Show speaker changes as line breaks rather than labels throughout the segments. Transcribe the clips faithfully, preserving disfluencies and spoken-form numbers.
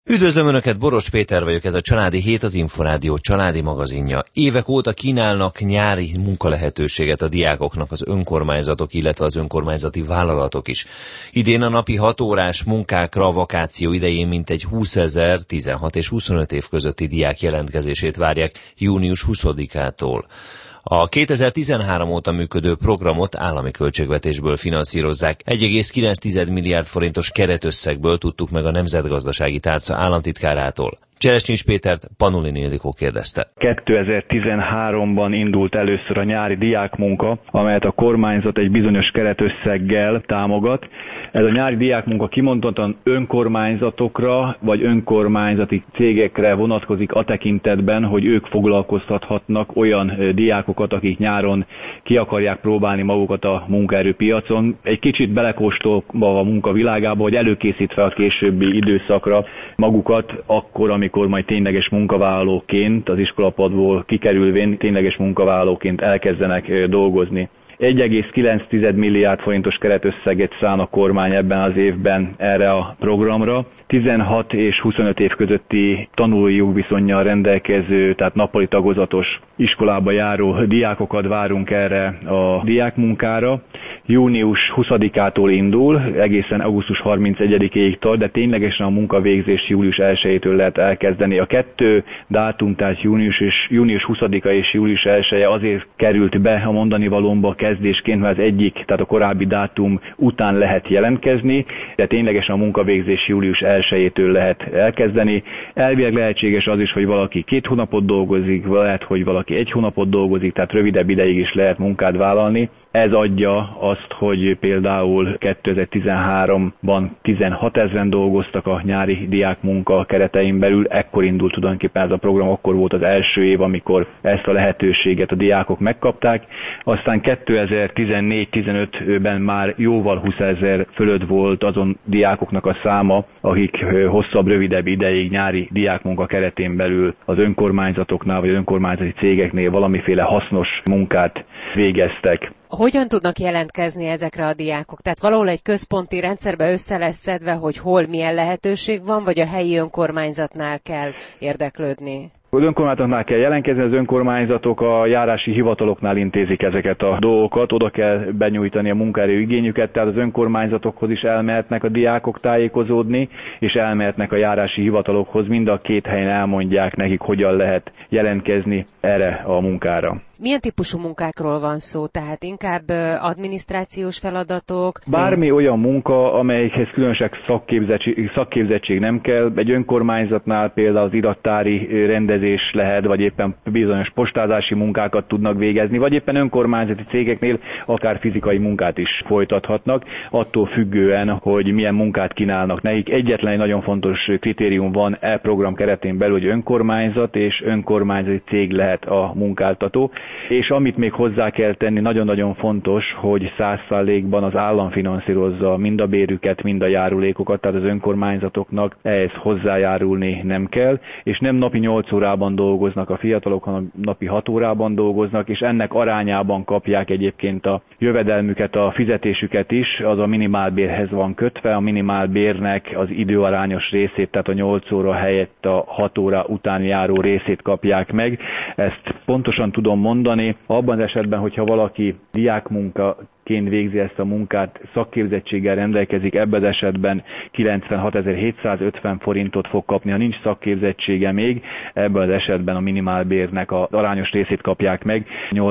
Üdvözlöm Önöket, Boros Péter vagyok, ez a Családi Hét, az Inforádió családi magazinja. Évek óta kínálnak nyári munkalehetőséget a diákoknak az önkormányzatok, illetve az önkormányzati vállalatok is. Idén a napi hat órás munkákra a vakáció idején mintegy húszezer tizenhat és huszonöt év közötti diák jelentkezését várják június huszadikától. A kétezer-tizenhárom óta működő programot állami költségvetésből finanszírozzák. egy egész kilenc milliárd forintos keretösszegből tudtuk meg a Nemzetgazdasági Tárca államtitkárától. Cseresnyis Pétert Panulin Ildikó kérdezte.
kétezer-tizenháromban indult először a nyári diákmunka, amelyet a kormányzat egy bizonyos keretösszeggel támogat. Ez a nyári diákmunka kimondottan önkormányzatokra vagy önkormányzati cégekre vonatkozik a tekintetben, hogy ők foglalkoztathatnak olyan diákokat, akik nyáron ki akarják próbálni magukat a munkaerőpiacon. Egy kicsit belekóstolva a munka világába, hogy előkészítve a későbbi időszakra magukat akkor, amikor amikor majd tényleges munkavállalóként az iskolapadból kikerülvén tényleges munkavállalóként elkezdenek dolgozni. egy egész kilenc milliárd forintos keretösszeget szán a kormány ebben az évben erre a programra. tizenhat és huszonöt év közötti tanulói jogviszonnyal rendelkező, tehát nappali tagozatos iskolába járó diákokat várunk erre a diákmunkára. június huszadikától indul, egészen augusztus harmincegyedikéig tart, de ténylegesen a munkavégzés július elsejétől lehet elkezdeni. A kettő dátum, tehát június, és, június huszadika és július elseje azért került be a mondani valómba kezdésként, mert az egyik, tehát a korábbi dátum után lehet jelentkezni, de ténylegesen a munkavégzés július elsejétől lehet elkezdeni. Elvileg lehetséges az is, hogy valaki két hónapot dolgozik, lehet, hogy valaki egy hónapot dolgozik, tehát rövidebb ideig is lehet munkát vállalni. Ez adja azt, hogy például kétezer-tizenháromban tizenhatezren dolgoztak a nyári diákmunka keretein belül, ekkor indult tulajdonképpen ez a program, akkor volt az első év, amikor ezt a lehetőséget a diákok megkapták. Aztán kétezer-tizennégy-tizenötben már jóval húszezer fölött volt azon diákoknak a száma, akik hosszabb, rövidebb ideig nyári diákmunka keretén belül az önkormányzatoknál vagy az önkormányzati cégeknél valamiféle hasznos munkát végeztek.
Hogyan tudnak jelentkezni ezekre a diákok? Tehát valahol egy központi rendszerbe össze lesz szedve, hogy hol milyen lehetőség van, vagy a helyi önkormányzatnál kell érdeklődni?
Az önkormányzatoknál kell jelentkezni, az önkormányzatok a járási hivataloknál intézik ezeket a dolgokat, oda kell benyújtani a munkaerő igényüket, tehát az önkormányzatokhoz is elmehetnek a diákok tájékozódni, és elmehetnek a járási hivatalokhoz, mind a két helyen elmondják nekik, hogyan lehet jelentkezni erre a munkára.
Milyen típusú munkákról van szó? Tehát inkább adminisztrációs feladatok?
Bármi olyan munka, amelyikhez különösebb szakképzettség, szakképzettség nem kell. Egy önkormányzatnál például az irattári rendezés lehet, vagy éppen bizonyos postázási munkákat tudnak végezni, vagy éppen önkormányzati cégeknél akár fizikai munkát is folytathatnak, attól függően, hogy milyen munkát kínálnak nekik. Egyetlen egy nagyon fontos kritérium van e program keretén belül, hogy önkormányzat és önkormányzati cég lehet a munkáltató. És amit még hozzá kell tenni, nagyon-nagyon fontos, hogy száz százalékban az állam finanszírozza mind a bérüket, mind a járulékokat, tehát az önkormányzatoknak ehhez hozzájárulni nem kell, és nem napi nyolc órában dolgoznak a fiatalok, hanem napi hat órában dolgoznak, és ennek arányában kapják egyébként a jövedelmüket, a fizetésüket is, az a minimálbérhez van kötve, a minimálbérnek az időarányos részét, tehát a nyolc óra helyett a hat óra után járó részét kapják meg. Ezt pontosan tudom mondani, abban az esetben, hogyha valaki diákmunka ként végzi ezt a munkát, szakképzettséggel rendelkezik, ebben az esetben kilencvenhatezer-hétszázötven forintot fog kapni, ha nincs szakképzettsége még, ebben az esetben a minimálbérnek az arányos részét kapják meg,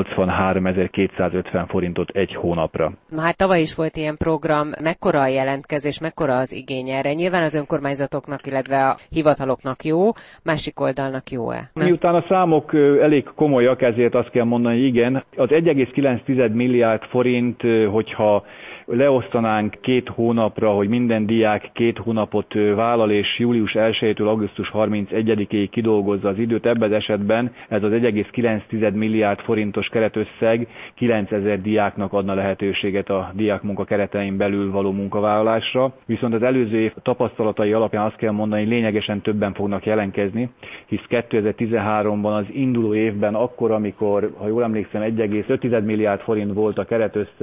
nyolcvanháromezer-kétszázötven forintot egy hónapra.
Már tavaly is volt ilyen program, mekkora a jelentkezés, mekkora az igény erre? Nyilván az önkormányzatoknak, illetve a hivataloknak jó, másik oldalnak jó-e?
Miután a számok elég komolyak, ezért azt kell mondani, hogy igen, az egy egész kilenc milliárd forint, hogyha leosztanánk két hónapra, hogy minden diák két hónapot vállal, és július elsejétől augusztus harmincegyedikéig kidolgozza az időt, ebben az esetben ez az egy egész kilenc milliárd forintos keretösszeg kilencezer diáknak adna lehetőséget a diákmunka keretein belül való munkavállalásra. Viszont az előző év tapasztalatai alapján azt kell mondani, hogy lényegesen többen fognak jelentkezni, hisz kétezer-tizenháromban az induló évben akkor, amikor, ha jól emlékszem, egy egész öt milliárd forint volt a keretösszeg,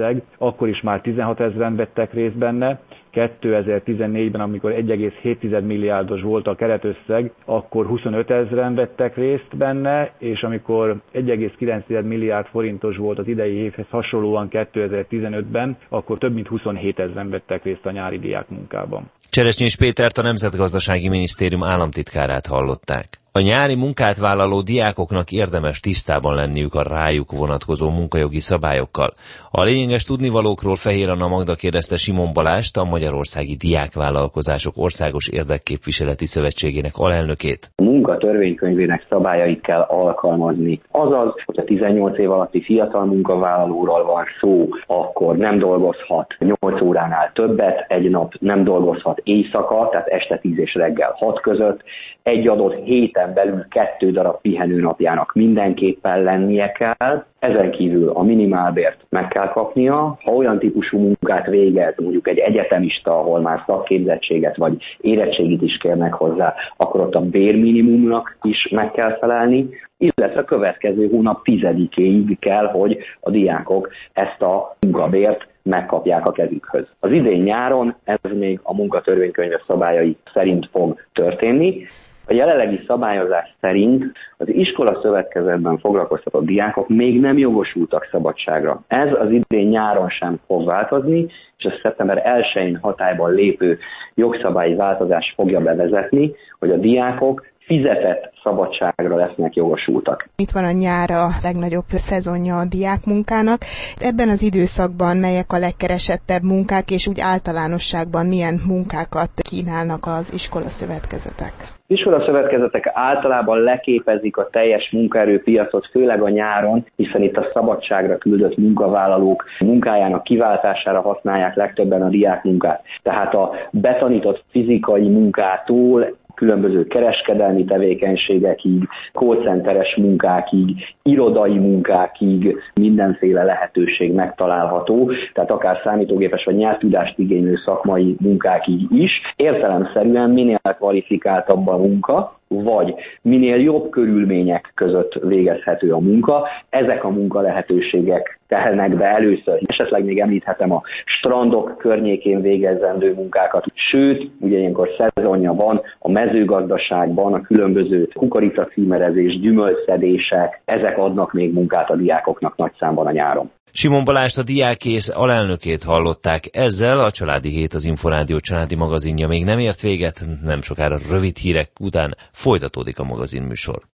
keretösszeg, akkor is már tizenhat ezren vettek részt benne. kétezer-tizennégyben, amikor egy egész hét milliárdos volt a keretösszeg, akkor huszonöt ezren vettek részt benne, és amikor egy egész kilenc milliárd forintos volt az idei évhez hasonlóan kétezer-tizenötben, akkor több mint huszonhét ezren vettek részt a nyári diákmunkában.
Cseresnyés Pétert, a Nemzetgazdasági Minisztérium államtitkárát hallották. A nyári munkát vállaló diákoknak érdemes tisztában lenniük a rájuk vonatkozó munkajogi szabályokkal. A lényeges tudnivalókról Fehér Anna Magda kérdezte Simon Balást, a Magyarországi Diákvállalkozások Országos Érdekképviseleti Szövetségének alelnökét.
A munka törvénykönyvének szabályait kell alkalmazni. Azaz, hogy a tizennyolc év alatti fiatal munkavállalóról van szó, akkor nem dolgozhat nyolc óránál többet, egy nap nem dolgozhat éjszaka, tehát este tíz és reggel hat között, egy adott héten belül kettő darab pihenőnapjának mindenképpen lennie kell. Ezen kívül a minimálbért meg kell kapnia. Ha olyan típusú munkát végez, mondjuk egy egyetemista, ahol már szakképzettséget vagy érettségit is kérnek hozzá, akkor ott a bérminimumnak is meg kell felelni, illetve a következő hónap tizedikéig kell, hogy a diákok ezt a munkabért megkapják a kezükhöz. Az idén nyáron ez még a munkatörvénykönyve szabályai szerint fog történni. A jelenlegi szabályozás szerint az iskola szövetkezetben foglalkoztatott diákok még nem jogosultak szabadságra. Ez az idén nyáron sem fog változni, és a szeptember elsején hatályban lépő jogszabályi változás fogja bevezetni, hogy a diákok fizetett szabadságra lesznek jogosultak.
Itt van a nyár, a legnagyobb szezonja a diákmunkának. Ebben az időszakban melyek a legkeresettebb munkák, és úgy általánosságban milyen munkákat kínálnak az iskolaszövetkezetek?
Az iskolaszövetkezetek általában leképezik a teljes munkaerőpiacot, főleg a nyáron, hiszen itt a szabadságra küldött munkavállalók munkájának kiváltására használják legtöbben a diákmunkát. Tehát a betanított fizikai munkától különböző kereskedelmi tevékenységekig, callcenteres munkákig, irodai munkákig mindenféle lehetőség megtalálható, tehát akár számítógépes vagy nyelvtudást igénylő szakmai munkákig is. Értelemszerűen minél kvalifikáltabb a munka, vagy minél jobb körülmények között végezhető a munka, ezek a munka lehetőségek telnek be először. Esetleg még említhetem a strandok környékén végezzendő munkákat, sőt, ugye ilyenkor szezonja van, a mezőgazdaságban a különböző kukoricacímerezés, gyümölcsszedések, ezek adnak még munkát a diákoknak nagy számban a nyáron.
Simon Balást, a Diákész alelnökét hallották. Ezzel a Családi Hét, az Inforádió családi magazinja még nem ért véget, nem sokára rövid hírek után folytatódik a magazinműsor.